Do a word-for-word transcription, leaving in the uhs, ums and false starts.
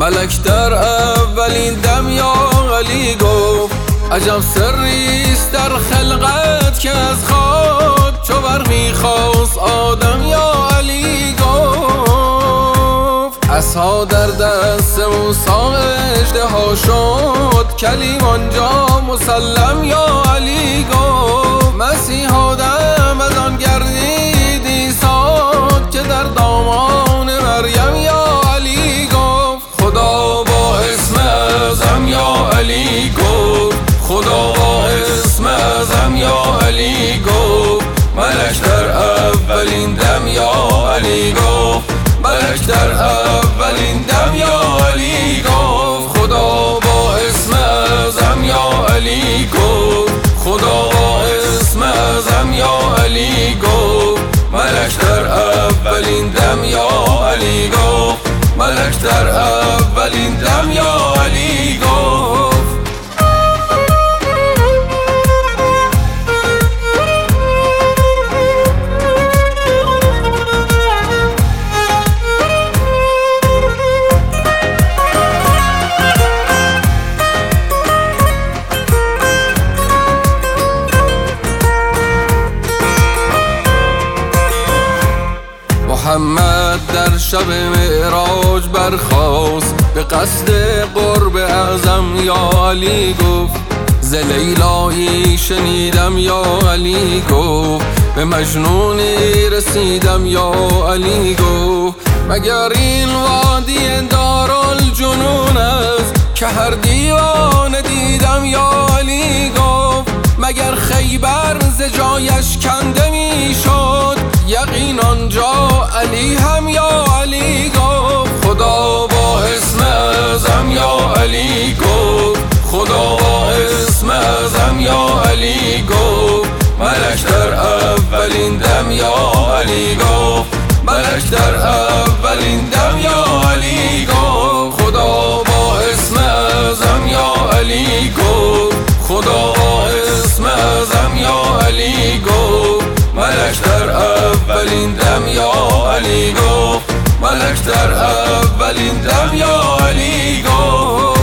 ملک در اولین دم یا علی گفت عجب سریست در خلقت که از خاک چو برقی خواست آدم یا علی گفت عصا در دست موسی اژدها شد کلیم آنجا مسلم یا علی گفت مسیح آدم از آن گردید عیسی که در دامان مریم یا علی گفت خدا با اسم اعظم یا علی گفت خدا با اسم اعظم یا علی گفت ملک در اولین دم یا علی گفت ملک در اولین دم یا علی گفت خدا با اسم اعظم یا علی گفت خدا با اسم اعظم یا علی گفت ملک در اولین دم یا علی گفت ملک در اولین دم یا علی گفت محمد در شب معراج برخاست به قصد قرب اعظم یا علی گفت ز لیلایی شنیدم یا علی گفت به مجنونی رسیدم یا علی گفت مگر این وادی دارالجنون است که هر دیوانه دیدم یا علی گفت مگر خیبر ز جایش کنده می شد یقین آنجا علی هم یا علی گفت خدا با اسم اعظم یا علی گفت خدا با اسم اعظم یا علی گفت ملک در اولین دم یا علی گفت ملک در اولین دم یا علی گفت خدا با اسم اعظم یا علی گفت خدا با اسم اعظم یا علی گفت ملک در اولین دم یا علی گفت ملک در اولین دم یا علی گفت